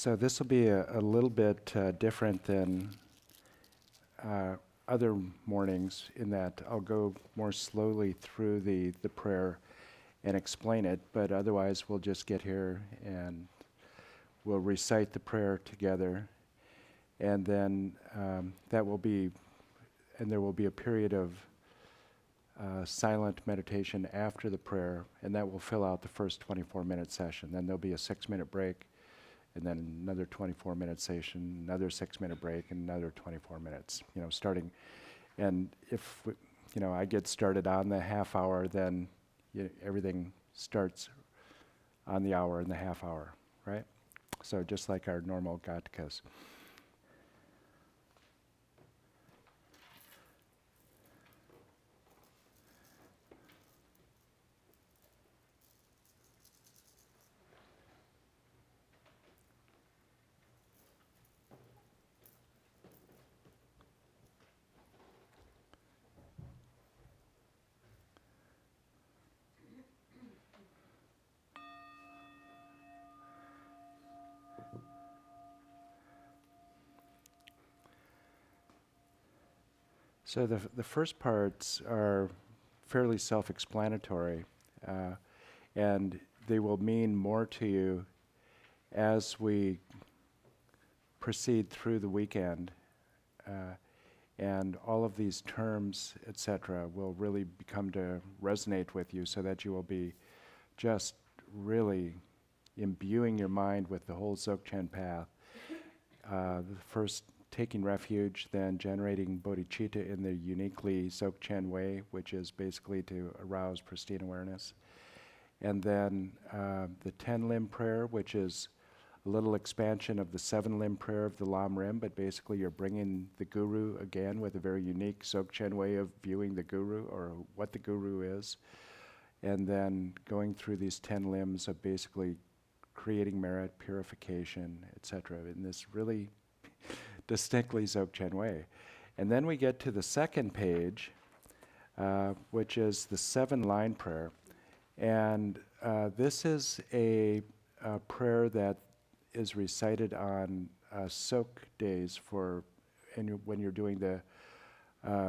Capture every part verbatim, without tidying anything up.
So this will be a, a little bit uh, different than uh, other mornings in that I'll go more slowly through the, the prayer and explain it, but otherwise we'll just get here and we'll recite the prayer together, and then um, that will be, and there will be a period of uh, silent meditation after the prayer, and that will fill out the first twenty-four minute session. Then there'll be a six minute break, and then another twenty-four minute session, another six minute break, and another twenty-four minutes, you know, starting. And if, we, you know, I get started on the half hour, then you, everything starts on the hour and the half hour, right? So just like our normal Gatkas. So the the first parts are fairly self-explanatory, uh, and they will mean more to you as we proceed through the weekend, uh, and all of these terms, et cetera, will really become to resonate with you, so that you will be just really imbuing your mind with the whole Dzogchen path. Uh, the first, taking refuge, then generating bodhicitta in the uniquely Dzogchen way, which is basically to arouse pristine awareness. And then uh, the ten limb prayer, which is a little expansion of the seven limb prayer of the Lam Rim, but basically you're bringing the Guru again with a very unique Dzogchen way of viewing the Guru, or what the Guru is. And then going through these ten limbs of basically creating merit, purification, et cetera, in this really distinctly Dzogchen way. And then we get to the second page, uh, which is the seven line prayer. And uh, this is a, a prayer that is recited on uh, soak days for and you, when you're doing the uh,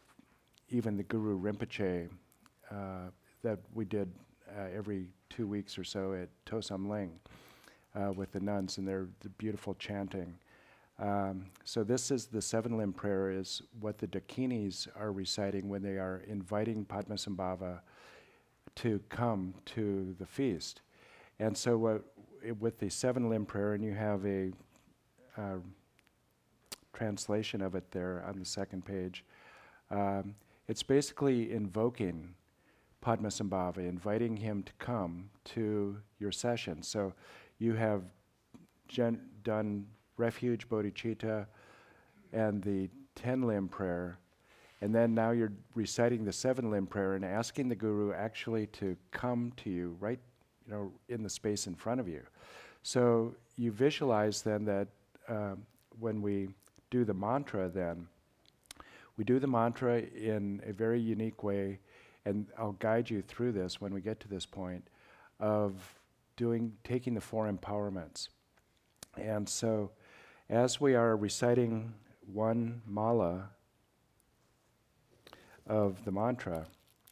even the Guru Rinpoche uh, that we did uh, every two weeks or so at Tosam Ling uh, with the nuns and their the beautiful chanting. Um, so this is the seven limb prayer, is what the Dakinis are reciting when they are inviting Padmasambhava to come to the feast. And so what, with the seven limb prayer, and you have a uh, translation of it there on the second page, um, it's basically invoking Padmasambhava, inviting him to come to your session. So you have gen- done refuge, bodhicitta, and the ten limb prayer, and then now you're reciting the seven limb prayer and asking the Guru actually to come to you right, you know, in the space in front of you. So you visualize then that um, when we do the mantra, then we do the mantra in a very unique way, and I'll guide you through this when we get to this point of doing taking the four empowerments. And so as we are reciting one mala of the mantra,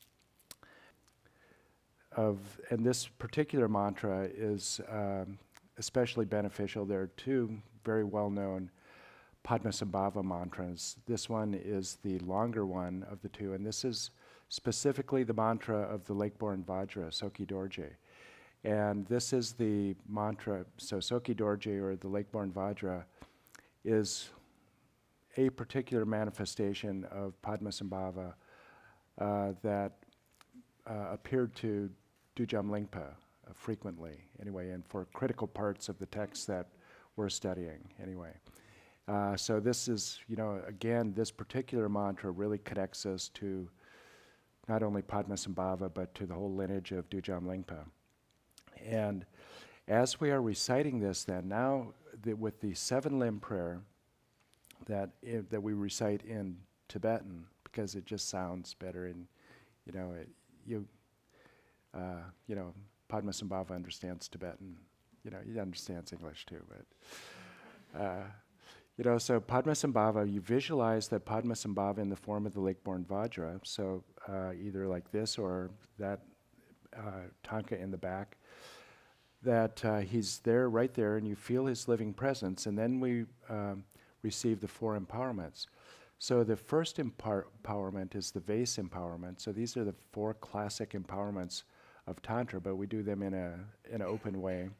of, and this particular mantra is um, especially beneficial. There are two very well-known Padmasambhava mantras. This one is the longer one of the two, and this is specifically the mantra of the Lake-born Vajra, Soki Dorje. And this is the mantra, so Soki Dorje, or the Lake-born Vajra, is a particular manifestation of Padmasambhava uh, that uh, appeared to Dujam Lingpa uh, frequently, anyway, and for critical parts of the text that we're studying, anyway. Uh, so this is, you know, again, this particular mantra really connects us to not only Padmasambhava, but to the whole lineage of Dujam Lingpa. And as we are reciting this then, now the, with the seven limb prayer that I, that we recite in Tibetan, because it just sounds better, and you know, it, you uh, you know, Padmasambhava understands Tibetan, you know, he understands English too, but, uh, you know, so Padmasambhava, you visualize that Padmasambhava in the form of the lake-born Vajra, so uh, either like this or that uh, Tanka in the back, that uh, he's there, right there, and you feel his living presence, and then we um, receive the four empowerments. So the first empar- empowerment is the vase empowerment. So these are the four classic empowerments of Tantra, but we do them in a in an open way.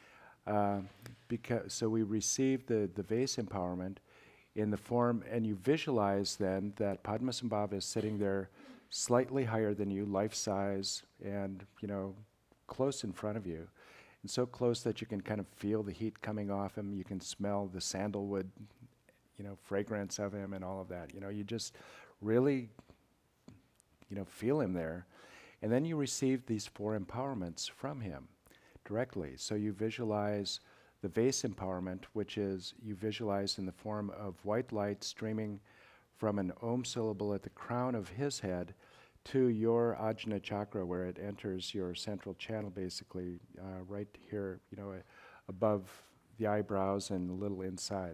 Uh, because so we receive the the vase empowerment in the form, and you visualize then that Padmasambhava is sitting there, slightly higher than you, life size, and you know, close in front of you, and so close that you can kind of feel the heat coming off him. You can smell the sandalwood, you know, fragrance of him and all of that. You know, you just really, you know, feel him there. And then you receive these four empowerments from him directly. So you visualize the vase empowerment, which is you visualize in the form of white light streaming from an Om syllable at the crown of his head to your Ajna chakra, where it enters your central channel, basically, uh, right here, you know, uh, above the eyebrows and a little inside.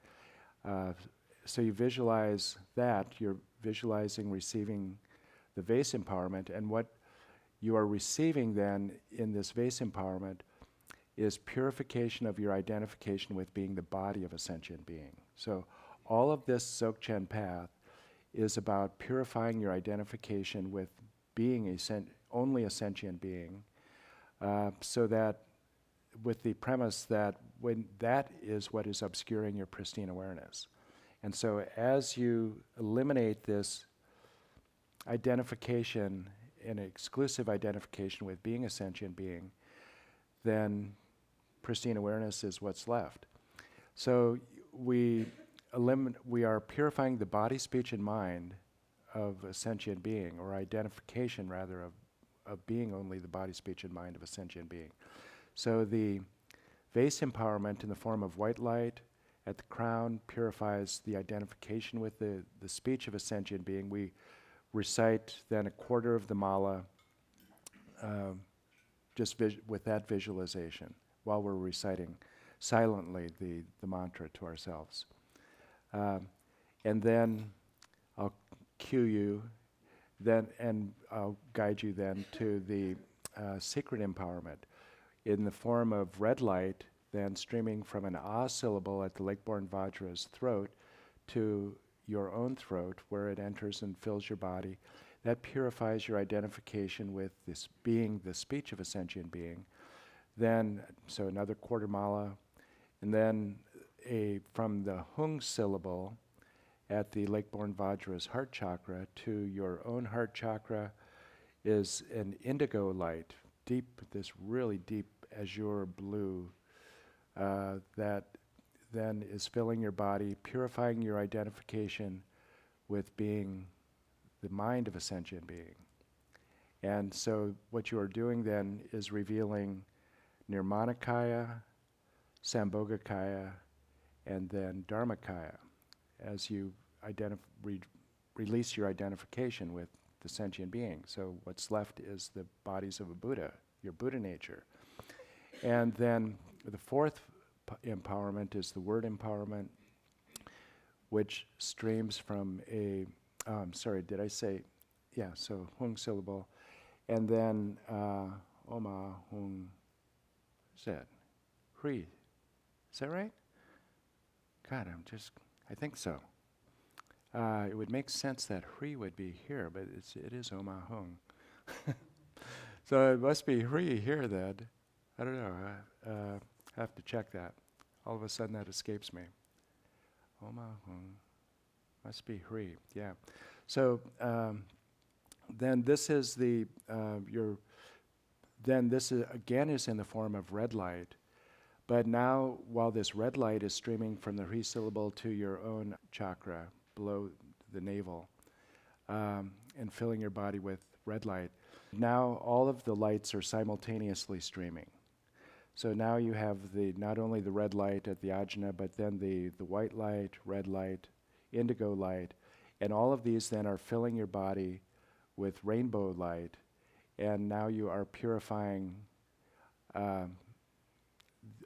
Uh, so you visualize that, you're visualizing receiving the vase empowerment, and what you are receiving then in this vase empowerment is purification of your identification with being the body of a sentient being. So all of this Dzogchen path is about purifying your identification with being a sen- only a sentient being, uh, so that with the premise that when that is what is obscuring your pristine awareness. And so as you eliminate this identification, an exclusive identification with being a sentient being, then pristine awareness is what's left. So we elimin- we are purifying the body, speech, and mind of a sentient being, or identification rather of, of being only the body, speech, and mind of a sentient being. So the vase empowerment in the form of white light at the crown purifies the identification with the, the speech of a sentient being. We recite then a quarter of the mala um, just vis- with that visualization while we're reciting silently the, the mantra to ourselves. Um, and then I'll cue you then, and I'll guide you then to the uh, secret empowerment in the form of red light, then streaming from an ah syllable at the lake-born Vajra's throat to your own throat, where it enters and fills your body. That purifies your identification with this being the speech of a sentient being. Then, so another quarter mala, and then a from the hung syllable at the lake-born Vajra's heart chakra to your own heart chakra is an indigo light, deep, this really deep azure blue uh, that then is filling your body, purifying your identification with being the mind of a sentient being. And so what you are doing then is revealing Nirmanakaya, Sambhogakaya, and then Dharmakaya as you identif- re- release your identification with the sentient being. So what's left is the bodies of a Buddha, your Buddha nature. And then the fourth p- empowerment is the word empowerment, which streams from a, um, sorry, did I say, yeah, so hung syllable. And then uh, Oma hung, what's that? Hui. Is that right? God, I'm just, I think so. Uh, it would make sense that Hui would be here, but it's, it is Oma hung. So it must be Hui here then. I don't know. I uh, have to check that. All of a sudden that escapes me. Oma hung. Must be Hui, yeah. So um, then this is the, uh, your, then this is, again is in the form of red light. But now, while this red light is streaming from the Hui syllable to your own chakra below the navel, um, and filling your body with red light, now all of the lights are simultaneously streaming. So now you have the not only the red light at the ajna, but then the, the white light, red light, indigo light, and all of these then are filling your body with rainbow light, and now you are purifying um,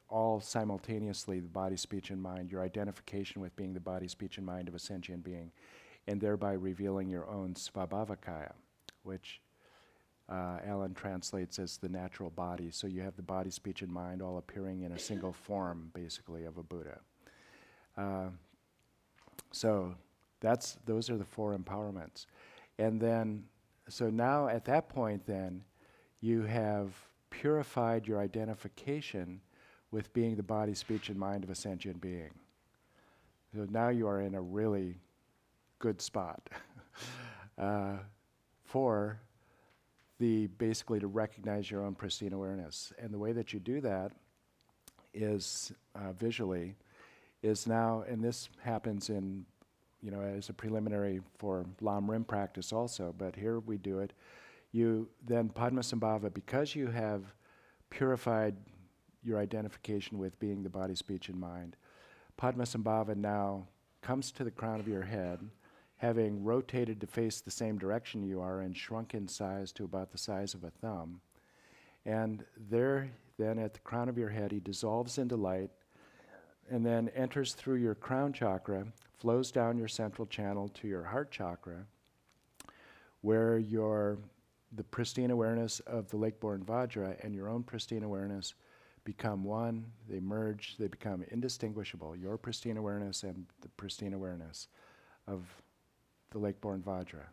all simultaneously the body, speech, and mind, your identification with being the body, speech, and mind of a sentient being, and thereby revealing your own svabhavakaya, which uh, Alan translates as the natural body. So you have the body, speech, and mind all appearing in a single form, basically, of a Buddha. Uh, so that's those are the four empowerments. And then, so now at that point then, you have purified your identification with being the body, speech, and mind of a sentient being. So now you are in a really good spot uh, for the basically to recognize your own pristine awareness. And the way that you do that is uh, visually, is now, and this happens in, you know, as a preliminary for Lam Rim practice also, but here we do it. You then Padmasambhava, because you have purified your identification with being the body, speech, and mind, Padmasambhava now comes to the crown of your head, having rotated to face the same direction you are and shrunk in size to about the size of a thumb. And there, then at the crown of your head, he dissolves into light and then enters through your crown chakra, flows down your central channel to your heart chakra, where your the pristine awareness of the lake-born Vajra and your own pristine awareness become one. They merge, they become indistinguishable, your pristine awareness and the pristine awareness of the lake-born Vajra.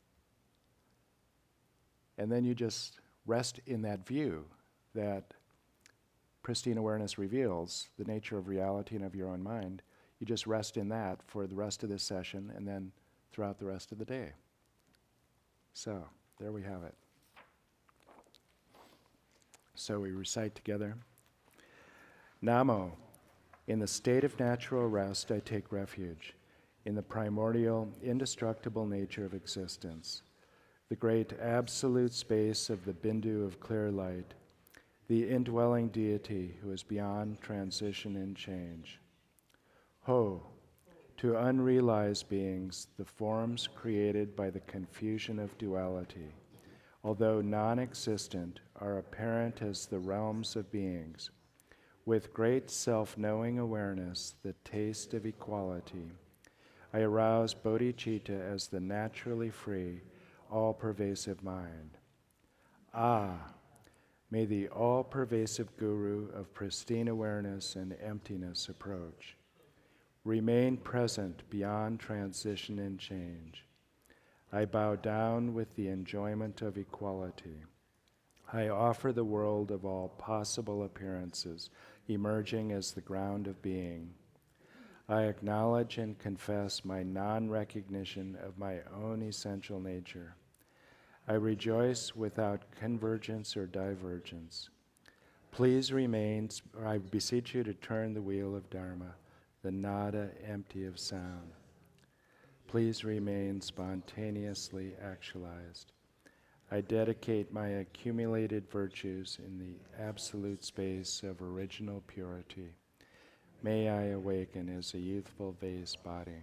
And then you just rest in that view that pristine awareness reveals the nature of reality and of your own mind. You just rest in that for the rest of this session and then throughout the rest of the day. So, there we have it. So we recite together. Namo, in the state of natural rest I take refuge, in the primordial, indestructible nature of existence, the great absolute space of the Bindu of clear light, the indwelling deity who is beyond transition and change. Ho, to unrealized beings, the forms created by the confusion of duality, although non-existent, are apparent as the realms of beings. With great self-knowing awareness, the taste of equality, I arouse bodhicitta as the naturally free, all-pervasive mind. Ah, may the all-pervasive guru of pristine awareness and emptiness approach. Remain present beyond transition and change. I bow down with the enjoyment of equality. I offer the world of all possible appearances, emerging as the ground of being. I acknowledge and confess my non-recognition of my own essential nature. I rejoice without convergence or divergence. Please remain, or I beseech you to turn the wheel of Dharma, the nada empty of sound. Please remain spontaneously actualized. I dedicate my accumulated virtues in the absolute space of original purity. May I awaken as a youthful vase body.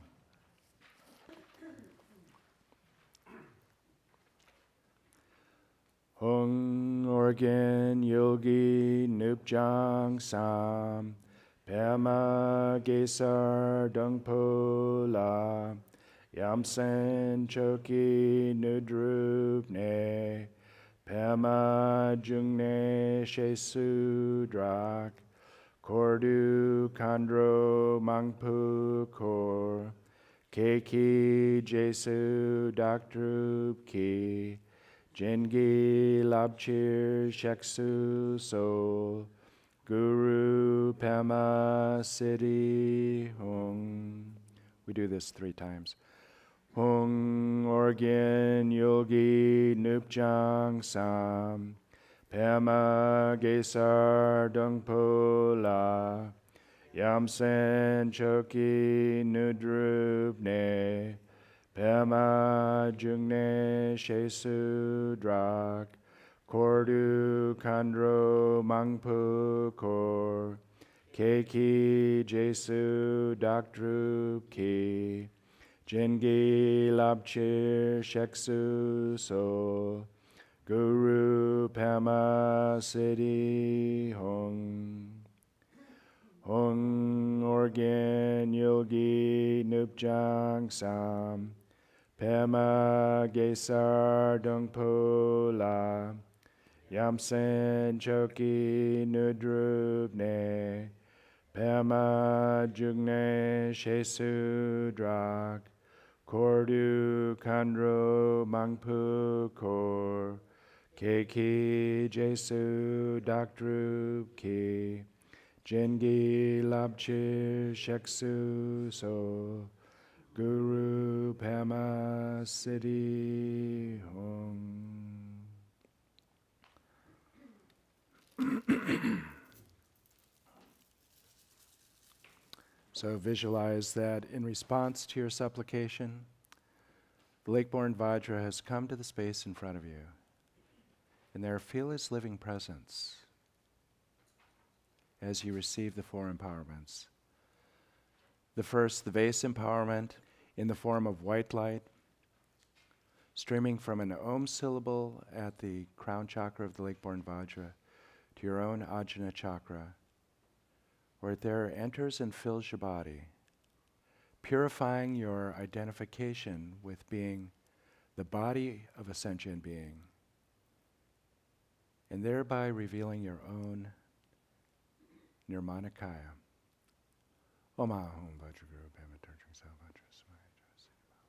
Hung organ yogi nupjang sam pema gesar dungpo la yamsen choki nudrupne pema jungne shesu drak kordu kandro mangpu kor keki jesu daktrup ki Jingi labchir sheksu sol, guru pema siddhi hung. We do this three times. Hung organ yogi nupjang sam, pema gesar dungpo la, yamsen choki nudrupne, Pema jungne shesu drak, kordu kandro mangpu kor, keki jesu daktrup ki, jingi labchir sheksu sol, guru pema siddhi hung. Hong Organ Yilgi Nupjang Sam Pema Gesar Dongpo La Yamsen Choki Nudrubne Pema Jugne Shesu Drak Kordu Kandro Mangpu Kor Keki Jesu Dakdrup Ki Jengi Labchir Sheksu So Guru Pema Siddhi Hong. So visualize that in response to your supplication, the lake-born Vajra has come to the space in front of you, and there feel his living presence as you receive the four empowerments. The first, the vase empowerment, in the form of white light, streaming from an Om syllable at the crown chakra of the lake-born Vajra to your own Ajna chakra, where it there enters and fills your body, purifying your identification with being the body of a sentient being, and thereby revealing your own Nirmanakaya. Om Ahum Vajraguru Pema Turtring Sa Vajra Smaya Jasi.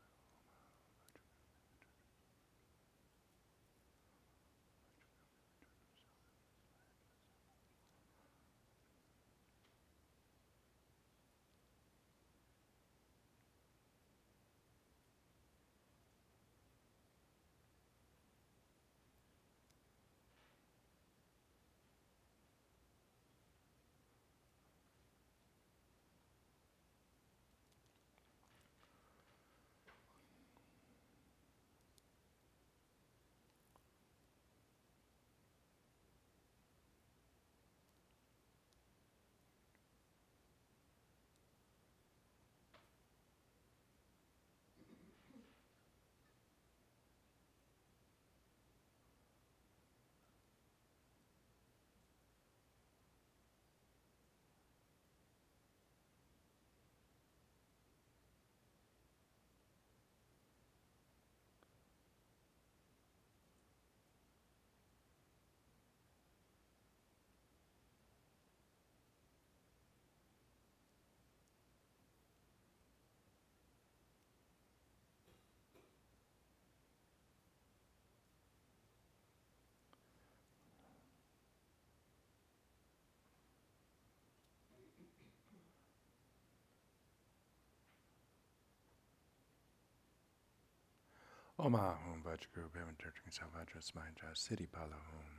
Om Ahum Vajraguru Pema Turtring Sa Vajra Smaya Jasi Siddhi Pala Hum.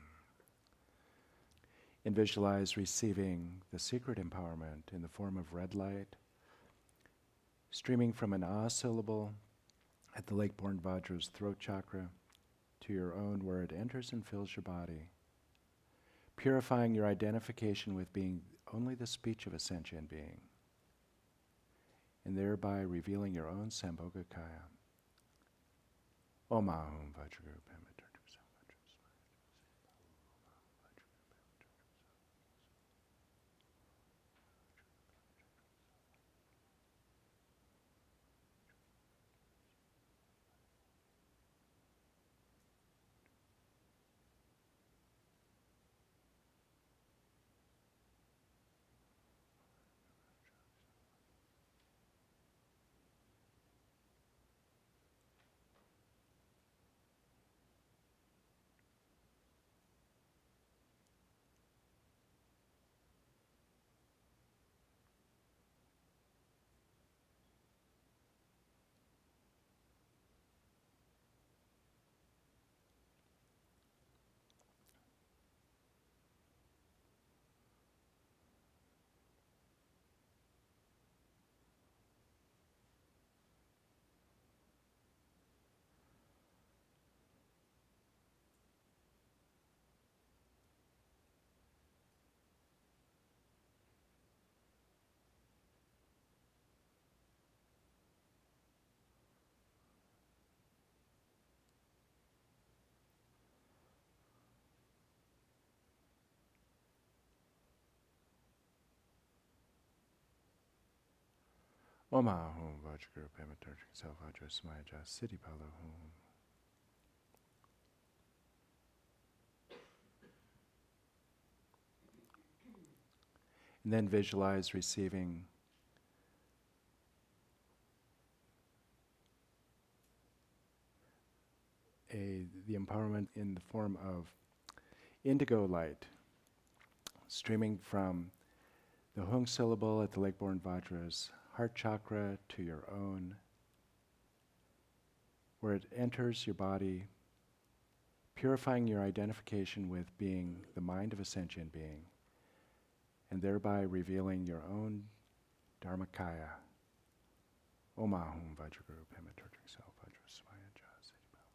And visualize receiving the secret empowerment in the form of red light, streaming from an Ah syllable at the lake-born Vajra's throat chakra to your own, where it enters and fills your body, purifying your identification with being only the speech of a sentient being, and thereby revealing your own Sambhogakaya. Om Ahum Vajraguru Pema Turtring Sa Vajra Smaya Om Ahum Vajguru Pema Turjik Self Vajra Smayaja Siddhi Palo Hum. And then visualize receiving a the empowerment in the form of indigo light streaming from the Hung syllable at the Lake-born Vajra's heart chakra to your own, where it enters your body, purifying your identification with being the mind of a sentient being, and thereby revealing your own Dharmakaya. Om Ahum Vajraguru Pema Turjik Self Vajra Smayaja Siddhi Palo.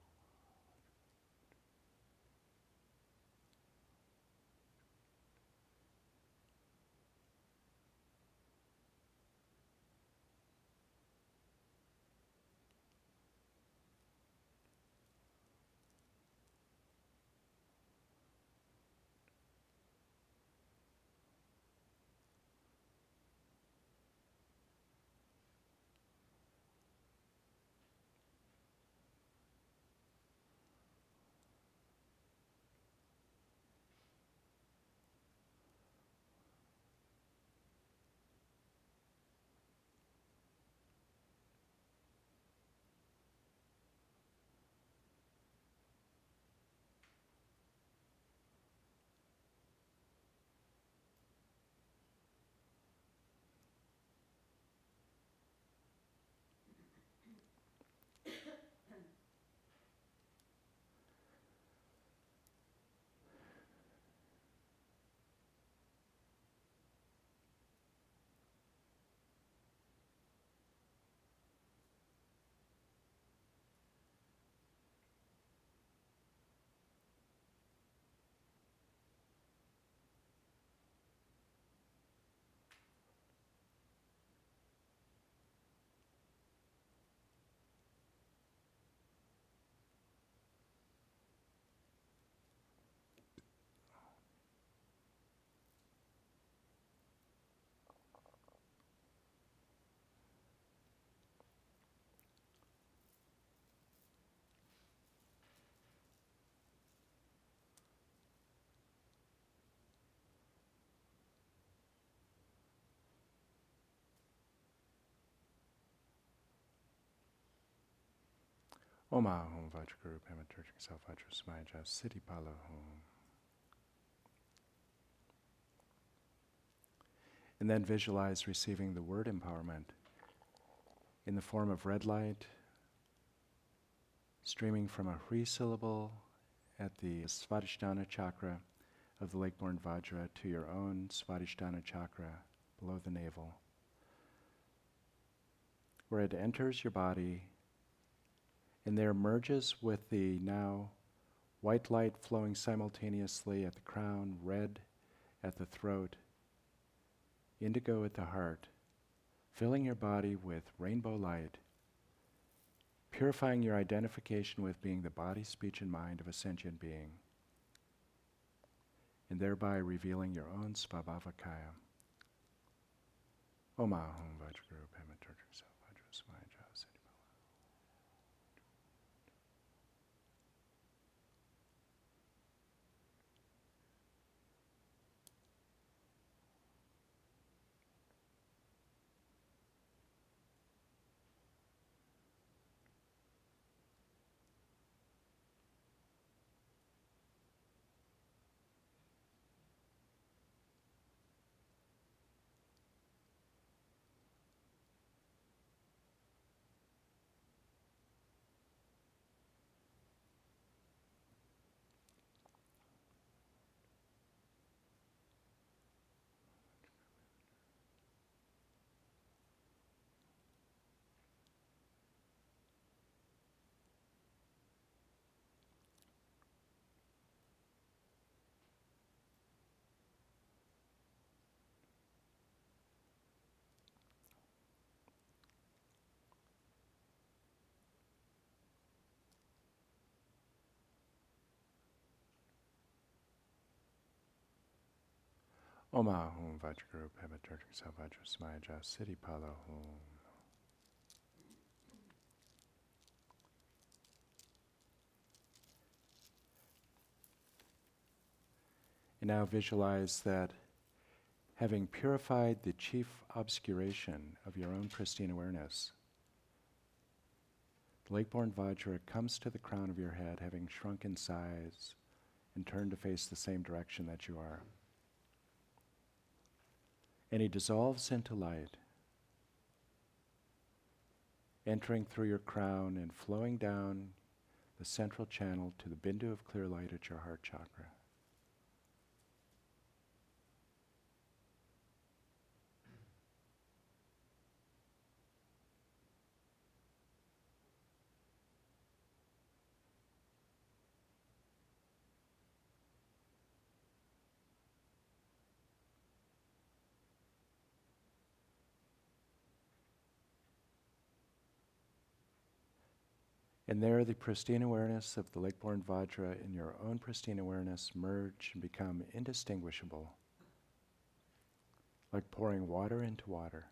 Om Ahum Vajraguru Pema Turjik Self Vajra Smayaja Siddhi Palo Hum. And then visualize receiving the word empowerment in the form of red light streaming from a Hri syllable at the Svadhisthana chakra of the Lake-born Vajra to your own Svadhisthana chakra below the navel, where it enters your body and there merges with the now white light flowing simultaneously at the crown, red at the throat, indigo at the heart, filling your body with rainbow light, purifying your identification with being the body, speech, and mind of a sentient being, and thereby revealing your own Svabhavakaya. Om Ahum Vajraguru Pema Turjik Self Vajra Smayaja Siddhi Palo. Oma Hum Vajra Pematurk Savajra Smaja Siddhi Pala Hum. And now visualize that having purified the chief obscuration of your own pristine awareness, the lake-born Vajra comes to the crown of your head, having shrunk in size and turned to face the same direction that you are. And he dissolves into light, entering through your crown and flowing down the central channel to the bindu of clear light at your heart chakra. And there, the pristine awareness of the lake-born Vajra and your own pristine awareness merge and become indistinguishable, like pouring water into water.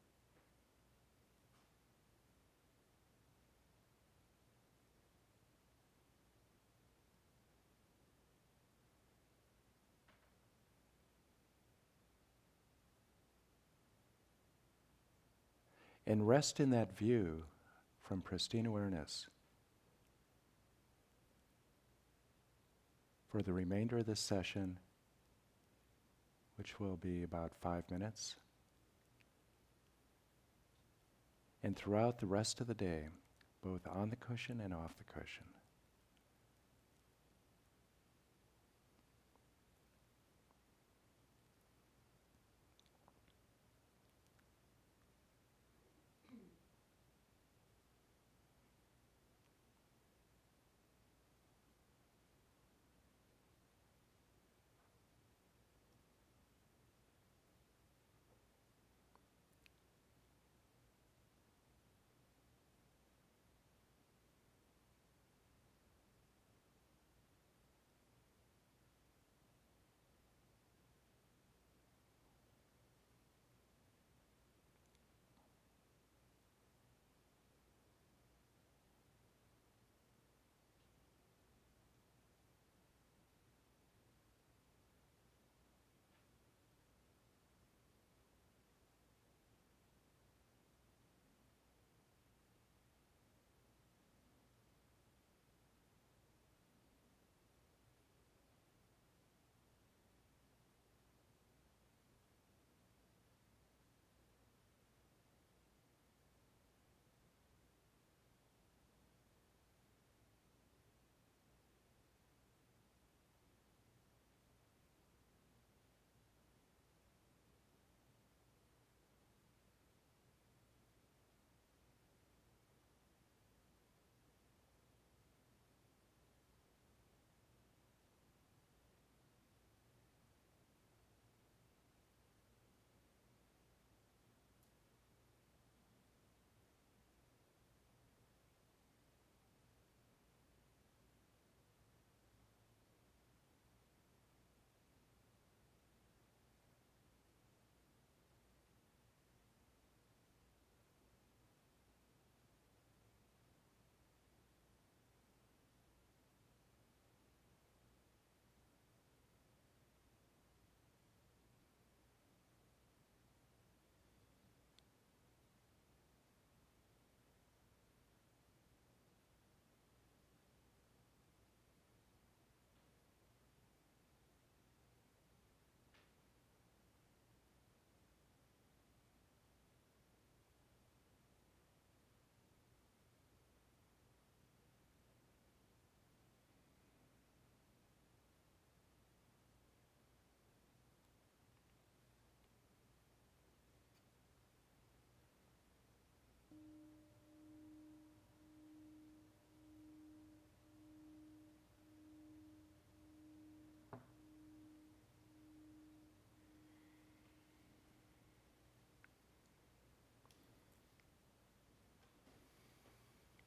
And rest in that view from pristine awareness for the remainder of this session, which will be about five minutes, and throughout the rest of the day, both on the cushion and off the cushion.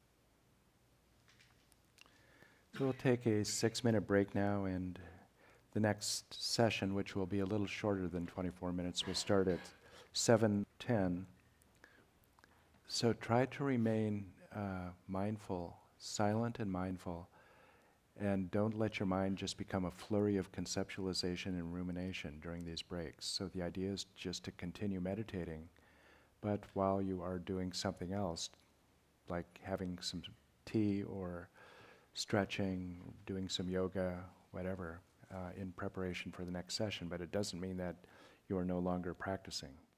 So we'll take a six-minute break now, and the next session, which will be a little shorter than twenty-four minutes, will start at seven ten. So try to remain uh, mindful, silent and mindful, and don't let your mind just become a flurry of conceptualization and rumination during these breaks. So the idea is just to continue meditating, but while you are doing something else, like having some tea or stretching, doing some yoga, whatever, uh, in preparation for the next session. But it doesn't mean that you are no longer practicing.